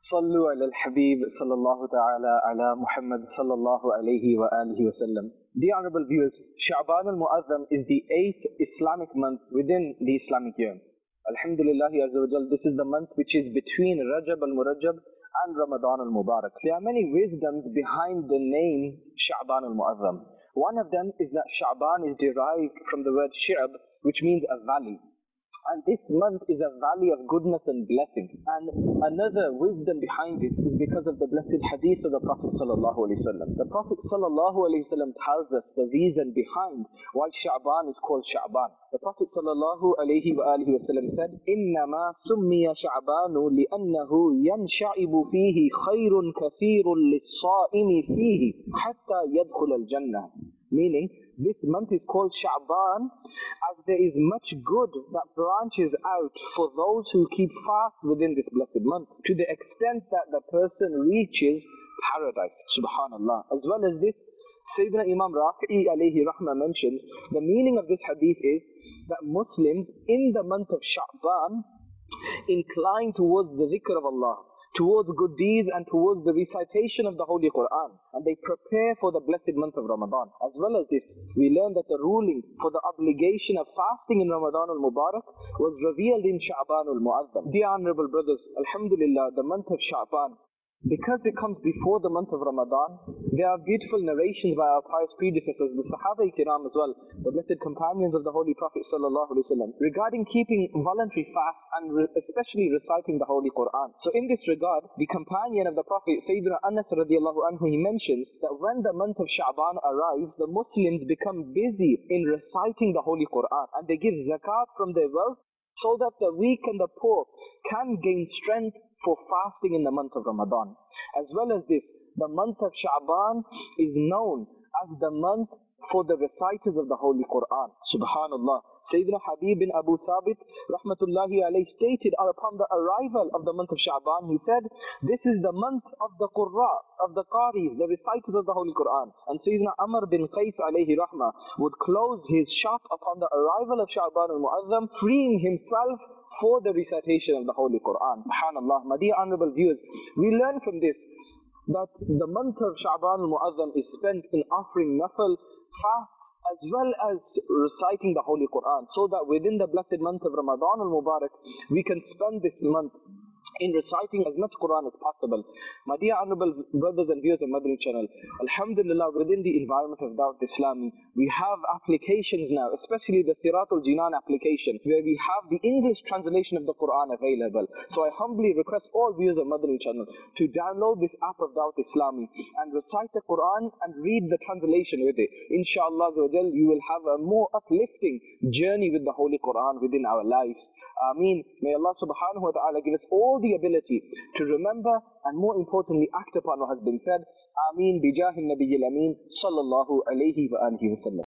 صلوا على الحبيب صلى الله تعالى على محمد صلى الله عليه وآله وسلم. Dear honorable viewers, Sha'ban al-Mu'azzam is the 8th Islamic month within the Islamic year. Alhamdulillah Azza wa Jal, this is the month which is between Rajab al-Murajab and Ramadan al-Mubarak. There are many wisdoms behind the name Sha'ban al-Mu'azzam. One of them is that Sha'ban is derived from the word Shi'ab, which means a valley. And this month is a valley of goodness and blessing. And another wisdom behind it is because of the blessed hadith of the Prophet sallallahu alaihi wasallam. The Prophet sallallahu alaihi wasallam tells us the reason behind why Sha'ban is called Sha'ban. The Prophet sallallahu alaihi wasallam said, "Innama summiya Sha'banu li'annahu yanshaibu fihi khayrun kathirun lis-sa'imi fihi hatta yadkhul al-jannah." Meaning, this month is called Sha'ban as there is much good that branches out for those who keep fast within this blessed month, to the extent that the person reaches paradise. Subhanallah. As well as this, Sayyidina Imam Rafi'i alayhi rahmah mentions, the meaning of this hadith is that Muslims in the month of Sha'ban incline towards the zikr of Allah, towards good deeds and towards the recitation of the Holy Quran, and they prepare for the blessed month of Ramadan. As well as this, we learn that the ruling for the obligation of fasting in Ramadan al-Mubarak was revealed in Sha'ban al-Mu'azzam. Dear honorable brothers, Alhamdulillah, the month of Sha'ban, because it comes before the month of Ramadan, there are beautiful narrations by our pious predecessors, the Sahaba Kiram as well, the blessed companions of the Holy Prophet sallallahu alaihi wasallam, regarding keeping voluntary fast and especially reciting the Holy Quran. So in this regard, the companion of the Prophet, Sayyidina Anas radiallahu anhu, he mentions that when the month of Sha'ban arrives, the Muslims become busy in reciting the Holy Quran, and they give zakat from their wealth so that the weak and the poor can gain strength for fasting in the month of Ramadan. As well as this, the month of Sha'ban is known as the month for the reciters of the Holy Quran. Subhanallah. Sayyidina Habib bin Abu Thabit rahmatullahi alayhi stated upon the arrival of the month of Sha'ban, he said, this is the month of the Qurra, of the Qaris, the reciters of the Holy Quran. And Sayyidina Amr bin Qais alayhi rahmah would close his shop upon the arrival of Sha'ban al-Mu'azzam, freeing himself for the recitation of the Holy Quran. Subhanallah. My dear honorable viewers, we learn from this that the month of Sha'ban al-Mu'azzam is spent in offering nafal, fast, as well as reciting the Holy Quran, so that within the blessed month of Ramadan al-Mubarak, we can spend this month in reciting as much Quran as possible. My dear honorable brothers and viewers of Madani channel, Alhamdulillah, within the environment of Dawat Islam, we have applications now, especially the Siratul Jinan application, where we have the English translation of the Quran available. So I humbly request all viewers of Madani channel to download this app of Dawat Islami and recite the Quran and read the translation with it. Inshallah, you will have a more uplifting journey with the Holy Quran within our lives. Ameen. May Allah subhanahu wa ta'ala give us all the ability to remember and more importantly act upon what has been said. Ameen. Bijahi Nabiyil Ameen. Sallallahu alayhi wa alihi wa sallam.